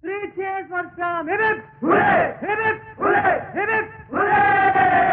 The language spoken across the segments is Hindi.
Three cheers for Shyam. Hip hip! Hooray! Hip hip! Hooray! Hip hip! Hooray!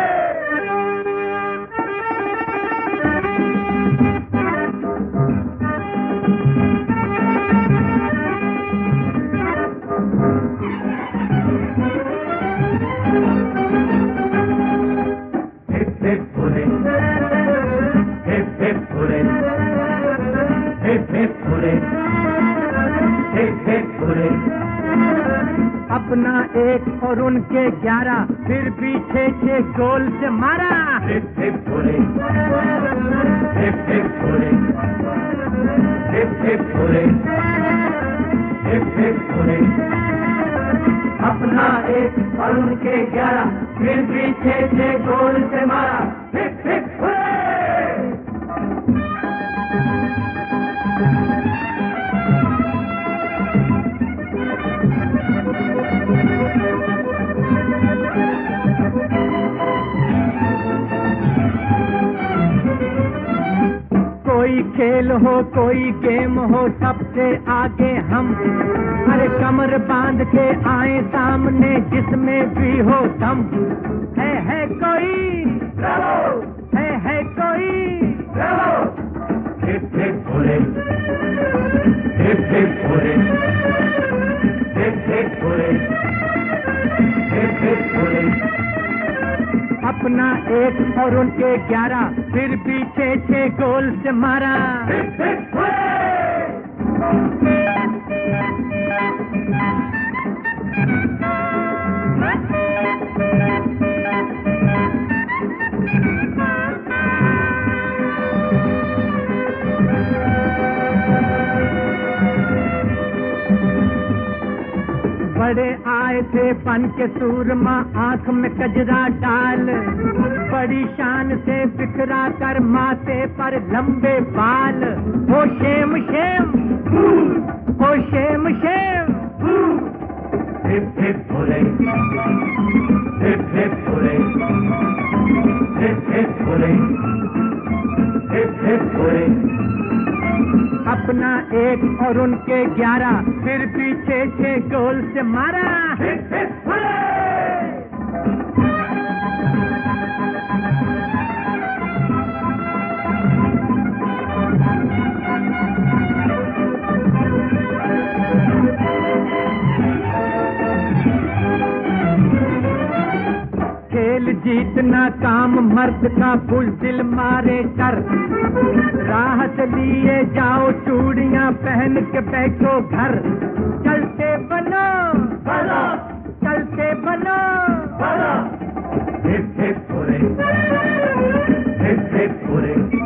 Hip hip hooray! Hip hip hooray! Hip hip hooray! Hip hip hooray! अपना एक और उनके 11 फिर भी 6 गोल से मारा। Hip hip hooray, hip hip hooray, hip hip hooray, hip hip hooray. अपना एक और उनके 11 फिर भी 6 गोल से मारा। Hip hip hooray. कोई खेल हो कोई गेम हो सबसे आगे हम, अरे कमर बांध के आए सामने जिसमें भी हो दम। है कोई है कोई। Hip hip hooray, hip hip hooray, hip hip hooray, hip hip hooray. अपना एक और उनके 11 फिर भी 6 गोल से मारा। हिप हिप बड़े आए थे बन के सूरमा आंख में कजरा डाल, बड़ी शान से बिखरा कर माथे पर लंबे बाल। Oh shame shame, oh shame shame. Hip hip hooray, hip hip hooray, hip hip hooray, hip hip hooray. अपना एक और उनके 11 फिर भी 6 गोल से मारा। Hip hip hooray. खेल जीतना काम मर्द का बुज़दिल मारे कर, राह से लिए जाओ चूड़ियां पहन के बैठो घर। चलते बनो बनो, चलते बनो बनो। Hip hip hooray, hip hip हूरे,